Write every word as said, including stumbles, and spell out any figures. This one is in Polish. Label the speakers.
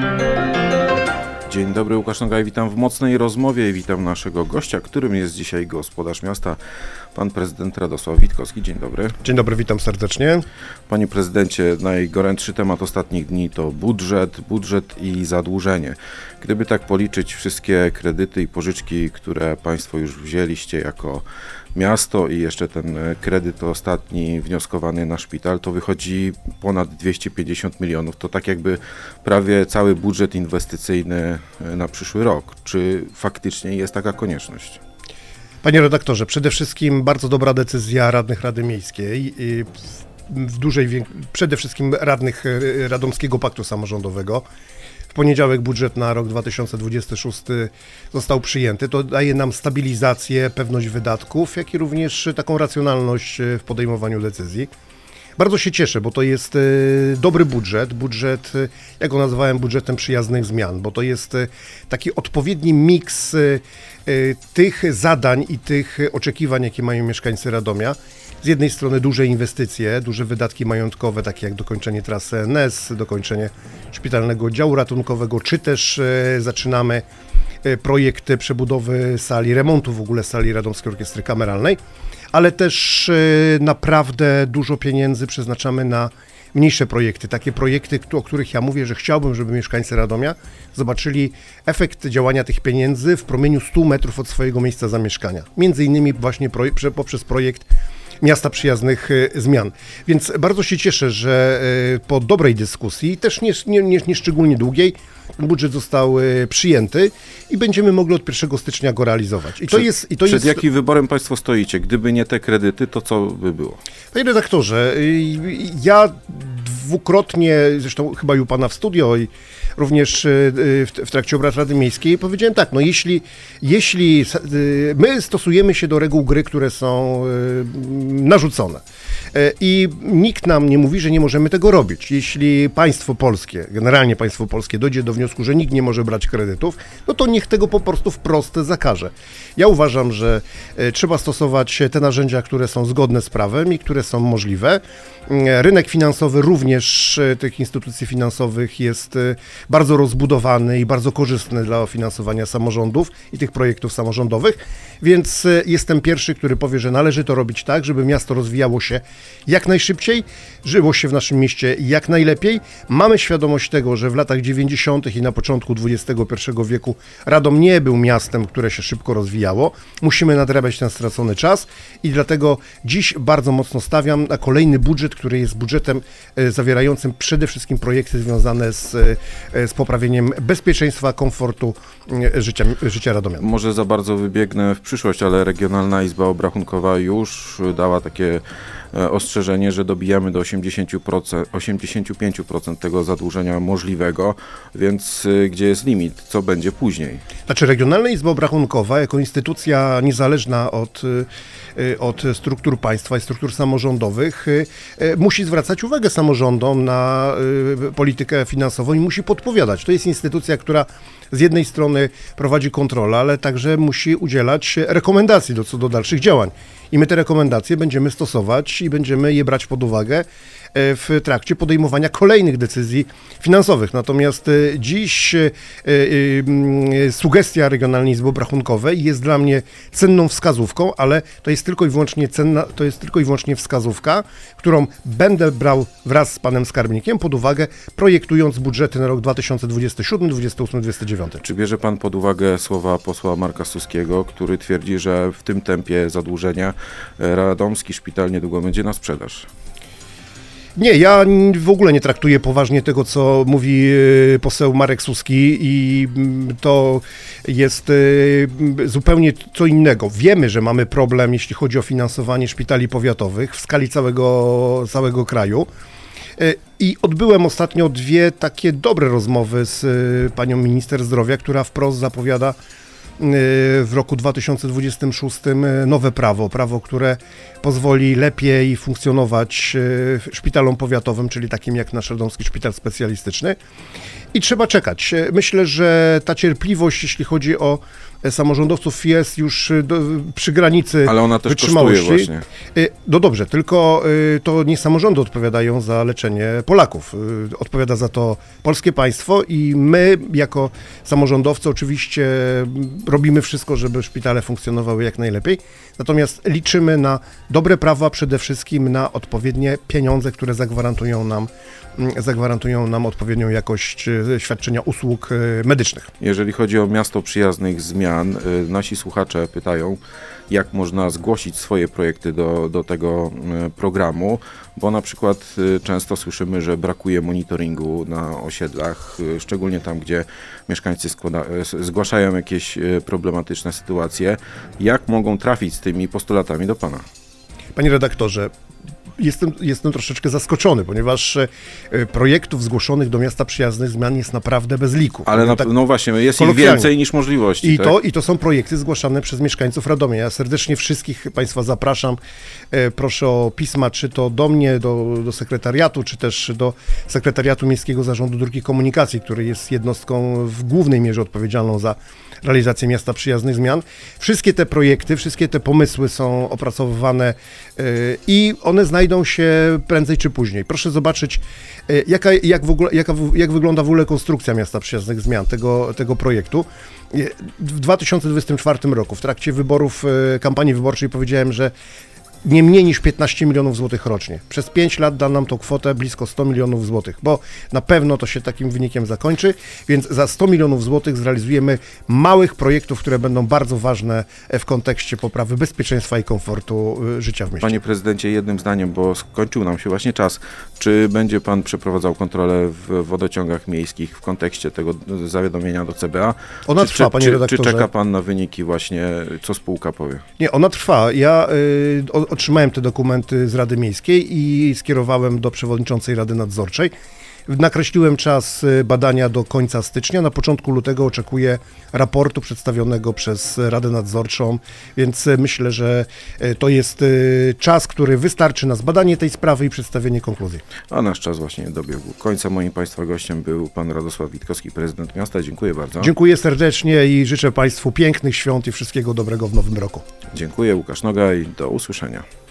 Speaker 1: Dzień dobry, Łukasz Nogaj, witam w Mocnej Rozmowie i witam naszego gościa, którym jest dzisiaj gospodarz miasta, pan prezydent Radosław Witkowski. Dzień dobry.
Speaker 2: Dzień dobry, witam serdecznie.
Speaker 1: Panie prezydencie, najgorętszy temat ostatnich dni to budżet, budżet i zadłużenie. Gdyby tak policzyć wszystkie kredyty i pożyczki, które państwo już wzięliście jako miasto i jeszcze ten kredyt ostatni wnioskowany na szpital, to wychodzi ponad dwieście pięćdziesiąt milionów. To tak jakby prawie cały budżet inwestycyjny na przyszły rok. Czy faktycznie jest taka konieczność?
Speaker 2: Panie redaktorze, przede wszystkim bardzo dobra decyzja radnych Rady Miejskiej, w dużej, przede wszystkim radnych Radomskiego Paktu Samorządowego. W poniedziałek budżet na rok dwa tysiące dwudziesty szósty został przyjęty. To daje nam stabilizację, pewność wydatków, jak i również taką racjonalność w podejmowaniu decyzji. Bardzo się cieszę, bo to jest dobry budżet, budżet, jak go nazwałem, budżetem przyjaznych zmian, bo to jest taki odpowiedni miks tych zadań i tych oczekiwań, jakie mają mieszkańcy Radomia. Z jednej strony duże inwestycje, duże wydatki majątkowe, takie jak dokończenie trasy N S, dokończenie szpitalnego oddziału ratunkowego, czy też zaczynamy projekt przebudowy sali, remontu w ogóle sali Radomskiej Orkiestry Kameralnej, ale też naprawdę dużo pieniędzy przeznaczamy na mniejsze projekty, takie projekty, o których ja mówię, że chciałbym, żeby mieszkańcy Radomia zobaczyli efekt działania tych pieniędzy w promieniu stu metrów od swojego miejsca zamieszkania. Między innymi właśnie poprzez projekt Miasta Przyjaznych Zmian. Więc bardzo się cieszę, że po dobrej dyskusji, też nie, nie, nie szczególnie długiej, budżet został przyjęty i będziemy mogli od pierwszego stycznia go realizować. I to
Speaker 1: przed
Speaker 2: jest, i to
Speaker 1: przed
Speaker 2: jest...
Speaker 1: jakim wyborem państwo stoicie? Gdyby nie te kredyty, to co by było?
Speaker 2: Panie redaktorze, ja dwukrotnie, zresztą chyba i u pana w studio i również w, w trakcie obrad Rady Miejskiej powiedziałem tak, no jeśli, jeśli my stosujemy się do reguł gry, które są narzucone i nikt nam nie mówi, że nie możemy tego robić. Jeśli państwo polskie, generalnie państwo polskie dojdzie do wniosku, że nikt nie może brać kredytów, no to niech tego po prostu wprost zakaże. Ja uważam, że trzeba stosować te narzędzia, które są zgodne z prawem i które są możliwe. Rynek finansowy również tych instytucji finansowych jest bardzo rozbudowany i bardzo korzystny dla finansowania samorządów i tych projektów samorządowych, więc jestem pierwszy, który powie, że należy to robić tak, żeby miasto rozwijało się jak najszybciej, żyło się w naszym mieście jak najlepiej. Mamy świadomość tego, że w latach dziewięćdziesiątych i na początku dwudziestego pierwszego wieku Radom nie był miastem, które się szybko rozwijało. Musimy nadrabiać ten stracony czas i dlatego dziś bardzo mocno stawiam na kolejny budżet, który jest budżetem zawierającym przede wszystkim projekty związane z, z poprawieniem bezpieczeństwa, komfortu życia, życia radomian.
Speaker 1: Może za bardzo wybiegnę w przyszłość, ale Regionalna Izba Obrachunkowa już dała takie ostrzeżenie, że dobijamy do osiemdziesięciu procent, osiemdziesięciu pięciu procent tego zadłużenia możliwego, więc gdzie jest limit? Co będzie później?
Speaker 2: Znaczy Regionalna Izba Obrachunkowa jako instytucja niezależna od, od struktur państwa i struktur samorządowych musi zwracać uwagę samorządom na politykę finansową i musi podpowiadać. To jest instytucja, która z jednej strony prowadzi kontrolę, ale także musi udzielać rekomendacji do, co do dalszych działań. I my te rekomendacje będziemy stosować i będziemy je brać pod uwagę w trakcie podejmowania kolejnych decyzji finansowych. Natomiast dziś sugestia Regionalnej Izby Obrachunkowej jest dla mnie cenną wskazówką, ale to jest tylko i wyłącznie cenna, to jest tylko i wyłącznie wskazówka, którą będę brał wraz z panem skarbnikiem pod uwagę, projektując budżety na rok dwa tysiące dwudziesty siódmy, dwudziesty ósmy, dwudziesty dziewiąty.
Speaker 1: Czy bierze pan pod uwagę słowa posła Marka Suskiego, który twierdzi, że w tym tempie zadłużenia radomski szpital niedługo będzie na sprzedaż?
Speaker 2: Nie, ja w ogóle nie traktuję poważnie tego, co mówi poseł Marek Suski i to jest zupełnie co innego. Wiemy, że mamy problem, jeśli chodzi o finansowanie szpitali powiatowych w skali całego, całego kraju. I odbyłem ostatnio dwie takie dobre rozmowy z panią minister zdrowia, która wprost zapowiada w roku dwa tysiące dwudziestym szóstym nowe prawo, prawo, które pozwoli lepiej funkcjonować szpitalom powiatowym, czyli takim jak nasz Radomski Szpital Specjalistyczny. I trzeba czekać. Myślę, że ta cierpliwość, jeśli chodzi o samorządowców, jest już do, przy granicy
Speaker 1: Ale ona też
Speaker 2: wytrzymałości.
Speaker 1: kosztuje właśnie.
Speaker 2: No dobrze, tylko to nie samorządy odpowiadają za leczenie Polaków. Odpowiada za to polskie państwo i my jako samorządowcy oczywiście robimy wszystko, żeby szpitale funkcjonowały jak najlepiej. Natomiast liczymy na dobre prawa, przede wszystkim na odpowiednie pieniądze, które zagwarantują nam, zagwarantują nam odpowiednią jakość świadczenia usług medycznych.
Speaker 1: Jeżeli chodzi o miasto przyjaznych zmian, y, nasi słuchacze pytają, jak można zgłosić swoje projekty do, do tego y, programu, bo na przykład y, często słyszymy, że brakuje monitoringu na osiedlach, y, szczególnie tam, gdzie mieszkańcy składa, y, zgłaszają jakieś y, problematyczne sytuacje. Jak mogą trafić z tymi postulatami do Pana?
Speaker 2: Panie redaktorze, Jestem, jestem troszeczkę zaskoczony, ponieważ e, projektów zgłoszonych do Miasta Przyjaznych Zmian jest naprawdę bez liku.
Speaker 1: Ale na,
Speaker 2: tak
Speaker 1: no właśnie, jest ich
Speaker 2: kolokwialnie.
Speaker 1: więcej niż możliwości.
Speaker 2: I,
Speaker 1: tak?
Speaker 2: to, I to są projekty zgłaszane przez mieszkańców Radomia. Ja serdecznie wszystkich Państwa zapraszam. E, proszę o pisma, czy to do mnie, do, do sekretariatu, czy też do Sekretariatu Miejskiego Zarządu Dróg i Komunikacji, który jest jednostką w głównej mierze odpowiedzialną za realizację Miasta Przyjaznych Zmian. Wszystkie te projekty, wszystkie te pomysły są opracowywane e, i one znajdą się prędzej czy później. Proszę zobaczyć, e, jaka, jak, w ogóle, jaka, jak wygląda w ogóle konstrukcja Miasta Przyjaznych Zmian, tego, tego projektu. E, w dwa tysiące dwudziestym czwartym roku, w trakcie wyborów, e, kampanii wyborczej powiedziałem, że nie mniej niż piętnaście milionów złotych rocznie. Przez pięć lat da nam tą kwotę blisko sto milionów złotych, bo na pewno to się takim wynikiem zakończy, więc za sto milionów złotych zrealizujemy małych projektów, które będą bardzo ważne w kontekście poprawy bezpieczeństwa i komfortu życia w mieście.
Speaker 1: Panie prezydencie, jednym zdaniem, bo skończył nam się właśnie czas, czy będzie pan przeprowadzał kontrolę w wodociągach miejskich w kontekście tego zawiadomienia do C B A?
Speaker 2: Ona
Speaker 1: czy,
Speaker 2: trwa,
Speaker 1: czy,
Speaker 2: panie
Speaker 1: czy,
Speaker 2: redaktorze.
Speaker 1: Czy czeka pan na wyniki właśnie, co spółka powie?
Speaker 2: Nie, ona trwa. Ja y, otrzymałem te dokumenty z Rady Miejskiej i skierowałem do przewodniczącej Rady Nadzorczej. Nakreśliłem czas badania do końca stycznia. Na początku lutego oczekuję raportu przedstawionego przez Radę Nadzorczą, więc myślę, że to jest czas, który wystarczy na zbadanie tej sprawy i przedstawienie konkluzji.
Speaker 1: A nasz czas właśnie dobiegł końca. Moim Państwa gościem był pan Radosław Witkowski, prezydent miasta. Dziękuję bardzo.
Speaker 2: Dziękuję serdecznie i życzę Państwu pięknych świąt i wszystkiego dobrego w nowym roku.
Speaker 1: Dziękuję, Łukasz Noga i do usłyszenia.